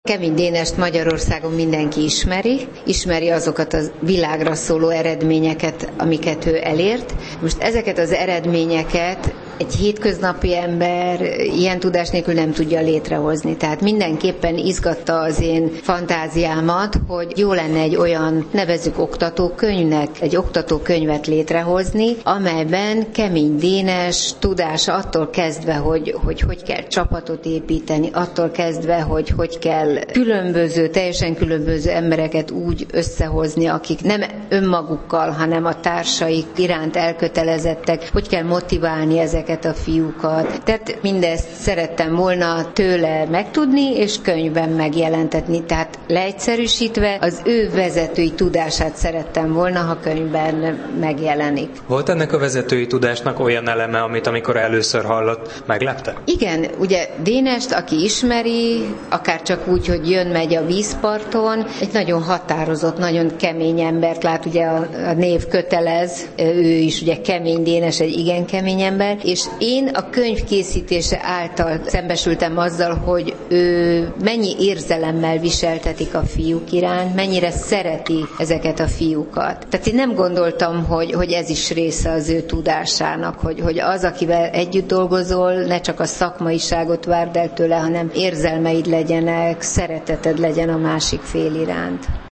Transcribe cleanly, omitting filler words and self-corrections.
Kemény Dénest Magyarországon mindenki ismeri azokat a világra szóló eredményeket, amiket ő elért. Most ezeket az eredményeket egy hétköznapi ember ilyen tudás nélkül nem tudja létrehozni. Tehát mindenképpen izgatta az én fantáziámat, hogy jó lenne egy olyan, nevezzük oktatókönyvnek, egy oktatókönyvet létrehozni, amelyben Kemény Dénes tudása attól kezdve, hogy kell csapatot építeni, attól kezdve, hogy kell teljesen különböző embereket úgy összehozni, akik nem önmagukkal, hanem a társaik iránt elkötelezettek, hogy kell motiválni ezeket a fiúkat. Tehát mindezt szerettem volna tőle megtudni, és könyvben megjelentetni. Tehát leegyszerűsítve az ő vezetői tudását szerettem volna, ha könyvben megjelenik. Volt ennek a vezetői tudásnak olyan eleme, amit amikor először hallott, meglepte? Igen, ugye Dénest, aki ismeri, akár csak úgy, hogy jön-megy a vízparton, egy nagyon határozott, nagyon kemény embert lát, ugye a név kötelez, ő is ugye Kemény Dénes, egy igen kemény ember, és én a könyv készítése által szembesültem azzal, hogy ő mennyi érzelemmel viseltetik a fiúk iránt, mennyire szereti ezeket a fiúkat. Tehát én nem gondoltam, hogy ez is része az ő tudásának, hogy az, akivel együtt dolgozol, ne csak a szakmaiságot várd el tőle, hanem érzelmeid legyenek, szereteted legyen a másik fél iránt.